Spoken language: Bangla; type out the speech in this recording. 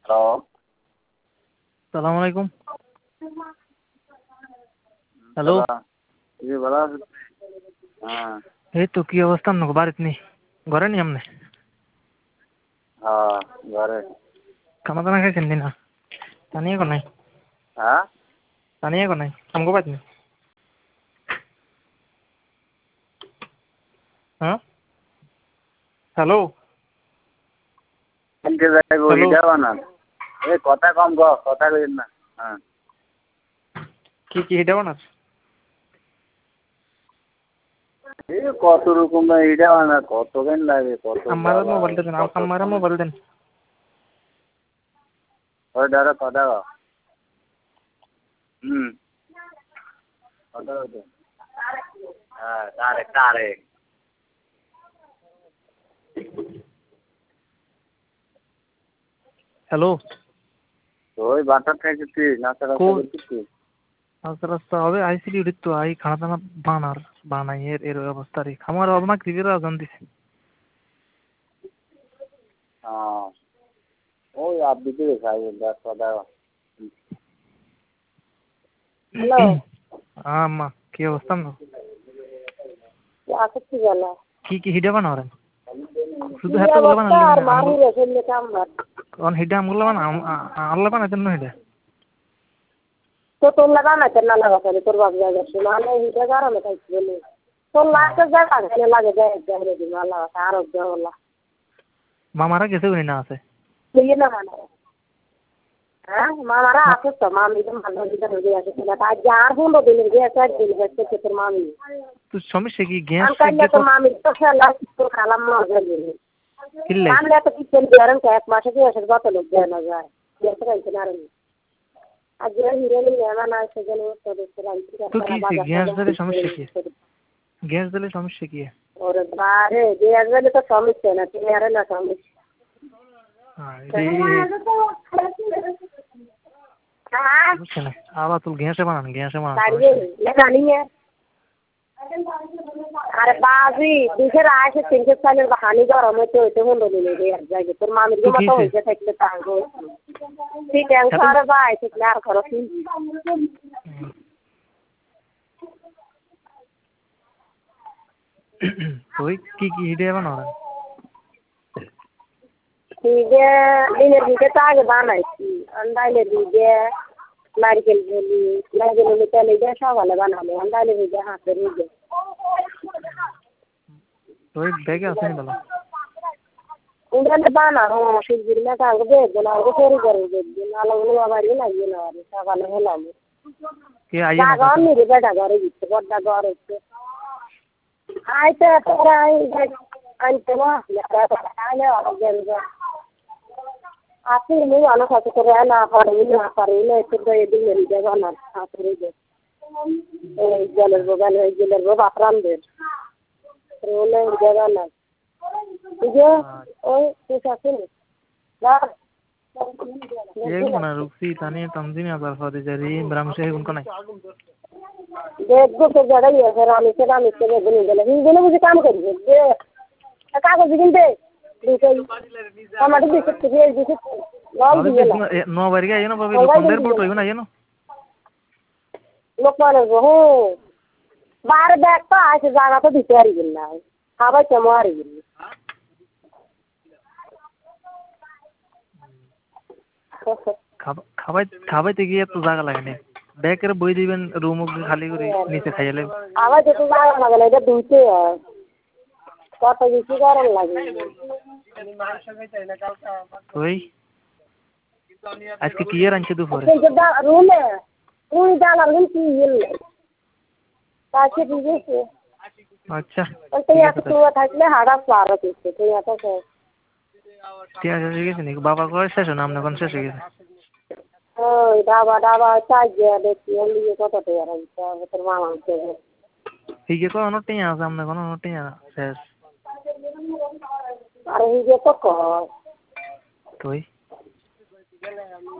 সালাম আলাইকুম। হ্যালো, জি ভালো আছেন? হ্যাঁ এই তো কি অবস্থা? আপনাকে বাড়িতে নেই, ঘরে নি আপনি? হ্যাঁ ঘরে। খানা দানা খাইছেন না? জানিয়ে কো নাই, হ্যাঁ জানিয়ে কো নাই আমগো বাড়িতে নেই। হ্যাঁ হ্যালো এনকে যাইব হ্যালো, হিডা বানান। এই কথা কম গ, কথা কইন না। হ্যাঁ কি কি হিডা বানাস? এই কত রকমের হিডা বানা, কত কেন লাগে, কত আমার বাবা, মোবাইলটা দেন, কত আমার সময়। মোবাইল দেন। ওই দাঁড়া কথা ক। কথা কইতে। হ্যাঁ তারেক তারেক। হ্যালো, ওই বাটার খাইছিস নাস্তা টাস্তা করছিস? আস্তে রাস্তা হবে আইসি ডিউটি তো আই খানা দানা বানাই এর অবস্থা রে খামার হবে না ক্রিকেট আজান দিছে। হ্যাঁ ওই আপনি দিকে খাই দশ কথা ক। হ্যালো আম্মা কি অবস্থা না? আছে কি বলা? কি কি হিডা বানাওরেন? শুধু কি হাতে গুলো অবস্থা বানালি আর না আমগুলো? মাহুরে ফেললে কামড়। কোন হিডা আমগুলো বানা আল্লাহ বানাইতেন না হিডা? তো তোর লাগা না কেন লাগা করে তোর বাপ জায়গা মানে হিটা গারামে খাইছি বলে তোর লাগা জায়গা কেন লাগে যায় যায় দিন আল্লাহ আর দেওয়ালা মামারা গেছে উনি না আছে? তুই না মানে হ্যাঁ মামারা আছে তো মামি তো মানো দিতে হয়ে আছে না তা যার হলো দিন গেছে দিন গেছে তোর মামি তো সমস্যা কি গ্যাস আর কাইলে তো মামি তো খেলা তো খালাম না যাবে কিল্লে আমরা তো কিছু দেন এক মাসে কি এসে কত লোক দেয় না যায় গেছে কাইছে না রে আজ হিরো মেহমান আসে যেন তো দেখতে লাগছে তো কি গ্যাস দিলে সমস্যা কি? গ্যাস দিলে সমস্যা কি? ওরে বারে গ্যাস দিলে তো সমস্যা না তুমি আরে না সমস্যা বুঝছে না আবার তুই গ্যাসে বানান अरे बाजी दूसरे राय से 300 साल कहानी का रमे तो इतने हो लोग ले यार जाके तो मामी को मत हो जाए तक तांगो ठीक है सारे भाई तो यार करो ওই কি কি হিডে বানাও? ठीक है डिनर भी के आगे बनाई अंडा ले लीजिए नारियल ले चले गए सब वाले बना लो अंडा ले लीजिए हाथ से लीजिए ওই ব্যাগে আছে নি বলো? उन्हें बाना हो फिर दिन में काम को भेज देना वो फिर करोगे दिन वाला उन्हें हमारी लगी ना और सब वाले होला কে আইয়ে না जागा नहीं बेटा घर ही बड़ा घर है आई तो तोरा आई तो ना लगा तो आने वाला जल्दी आती नहीं आना था तो रहना पड़े ना तो ये दिन मेरी जगह ना आते दे जलर वो बापराम दे रोले जगह ना तुझे ओए कुछ आते नहीं ना एक मना रुकसी तानी तंजीम आजार फादे जरी ब्राह्मण से उनको नहीं देखो तो जगह ही है रानी से बनी गले हिंदू मुझे काम करिए दे कागज दिखन दे हमारे दिक्कत है दिक्कत लाल दिए ना 9 बार गया ये ना बाबी दुकानदार बोल रही हो ना ये ना लोग माने हो बाहर बैठ तो आज जाना तो बिचारी गिरना है खावा चमारी गिरनी খাবাইতে গিয়ে তো জায়গা লাগে না ব্যাগের বই দিবেন রুম খালি করে নিচে খাইলে আবার যেতে জায়গা লাগে না এটা দুইতে কত বেশি গরম লাগে ওই আজকে কি এর আনছে দুপুরে রুমে রুম ডালার কি ইল তাকে দিয়েছে আচ্ছা তো ইয়াতে তো থাকলে হাড়া সারা দিচ্ছে তো ইয়াতে ঠিক আছে ঠিক আছে নাকি বাবা কয় শেষ না আপনার কোন শেষ হয়ে গেছে ওই ডাবা চাই দেখি লিয়ে কত টাকা রাখছে তোর মামা ঠিক আছে কোনো টিয়া আছে আপনার কোনো টিয়া শেষ আরে এই যে তো কয় তুই